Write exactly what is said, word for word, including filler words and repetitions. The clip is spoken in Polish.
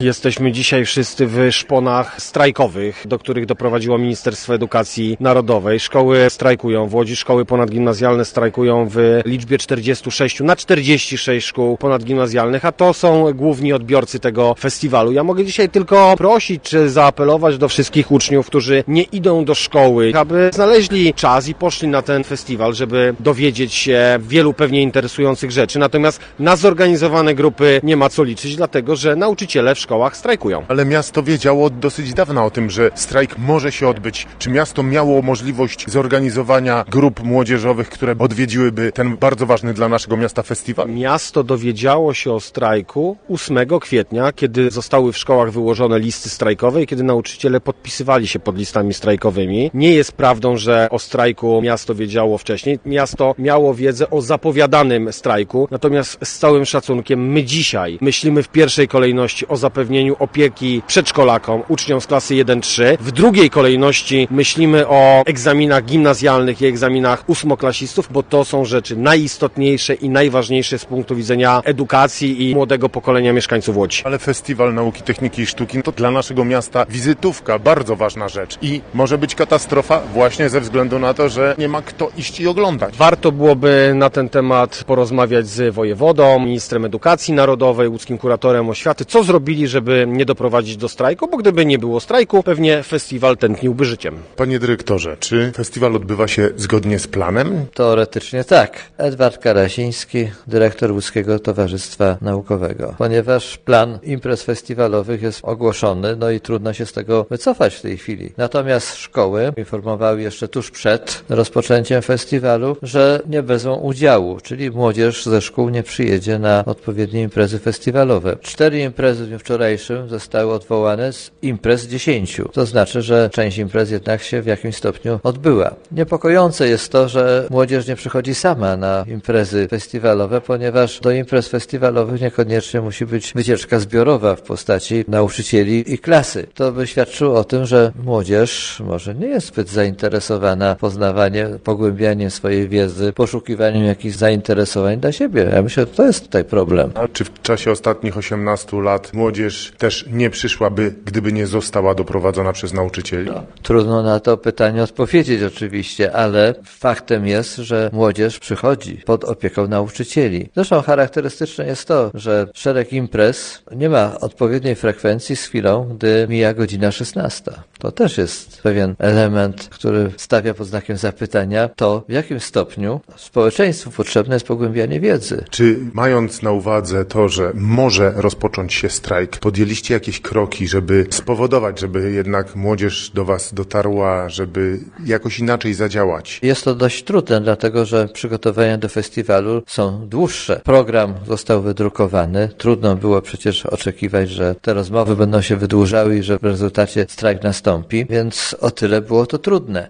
Jesteśmy dzisiaj wszyscy w szponach strajkowych, do których doprowadziło Ministerstwo Edukacji Narodowej. Szkoły strajkują w Łodzi, szkoły ponadgimnazjalne strajkują w liczbie czterdziestu sześciu na czterdzieści sześć szkół ponadgimnazjalnych, a to są główni odbiorcy tego festiwalu. Ja mogę dzisiaj tylko prosić czy zaapelować do wszystkich uczniów, którzy nie idą do szkoły, aby znaleźli czas i poszli na ten festiwal, żeby dowiedzieć się wielu pewnie interesujących rzeczy. Natomiast na zorganizowane grupy nie ma co liczyć, dlatego że nauczyciele w szkołach strajkują. Ale miasto wiedziało dosyć dawno o tym, że strajk może się odbyć. Czy miasto miało możliwość zorganizowania grup młodzieżowych, które odwiedziłyby ten bardzo ważny dla naszego miasta festiwal? Miasto dowiedziało się o strajku ósmego kwietnia, kiedy zostały w szkołach wyłożone listy strajkowe i kiedy nauczyciele podpisywali się pod listami strajkowymi. Nie jest prawdą, że o strajku miasto wiedziało wcześniej. Miasto miało wiedzę o zapowiadanym strajku, natomiast z całym szacunkiem my dzisiaj myślimy w pierwszej kolejności o zapewnieniu opieki przedszkolakom, uczniom z klasy jeden trzy. W drugiej kolejności myślimy o egzaminach gimnazjalnych i egzaminach ósmoklasistów, bo to są rzeczy najistotniejsze i najważniejsze z punktu widzenia edukacji i młodego pokolenia mieszkańców Łodzi. Ale Festiwal Nauki, Techniki i Sztuki to dla naszego miasta wizytówka, bardzo ważna rzecz. I może być katastrofa właśnie ze względu na to, że nie ma kto iść i oglądać. Warto byłoby na ten temat porozmawiać z wojewodą, ministrem edukacji narodowej, łódzkim kuratorem oświaty, co zrobili, żeby nie doprowadzić do strajku, bo gdyby nie było strajku, pewnie festiwal tętniłby życiem. Panie dyrektorze, czy festiwal odbywa się zgodnie z planem? Teoretycznie tak. Edward Karasiński, dyrektor Łódzkiego Towarzystwa Naukowego. Ponieważ plan imprez festiwalowych jest ogłoszony, no i trudno się z tego wycofać w tej chwili. Natomiast szkoły informowały jeszcze tuż przed rozpoczęciem festiwalu, że nie wezmą udziału, czyli młodzież ze szkół nie przyjedzie na odpowiednie imprezy festiwalowe. Cztery imprezy w dniu wczorajszym zostały odwołane z imprez dziesięciu. To znaczy, że część imprez jednak się w jakimś stopniu odbyła. Niepokojące jest to, że młodzież nie przychodzi sama na imprezy festiwalowe, ponieważ do imprez festiwalowych niekoniecznie musi być wycieczka zbiorowa w postaci nauczycieli i klasy. To by świadczyło o tym, że młodzież może nie jest zbyt zainteresowana poznawaniem, pogłębianiem swojej wiedzy, poszukiwaniem jakichś zainteresowań dla siebie. Ja myślę, że to jest tutaj problem. A czy w czasie ostatnich osiemnastu lat młodzież też nie przyszłaby, gdyby nie została doprowadzona przez nauczycieli? No, trudno na to pytanie odpowiedzieć oczywiście, ale faktem jest, że młodzież przychodzi pod opieką nauczycieli. Zresztą charakterystyczne jest to, że szereg imprez nie ma odpowiedniej frekwencji z chwilą, gdy mija godzina szesnasta. To też jest pewien element, który stawia pod znakiem zapytania to, w jakim stopniu społeczeństwu potrzebne jest pogłębianie wiedzy. Czy mając na uwadze to, że może rozpocząć się strajk, podjęliście jakieś kroki, żeby spowodować, żeby jednak młodzież do was dotarła, żeby jakoś inaczej zadziałać? Jest to dość trudne, dlatego że przygotowania do festiwalu są dłuższe. Program został wydrukowany. Trudno było przecież oczekiwać, że te rozmowy będą się wydłużały i że w rezultacie strajk nastąpi, więc o tyle było to trudne.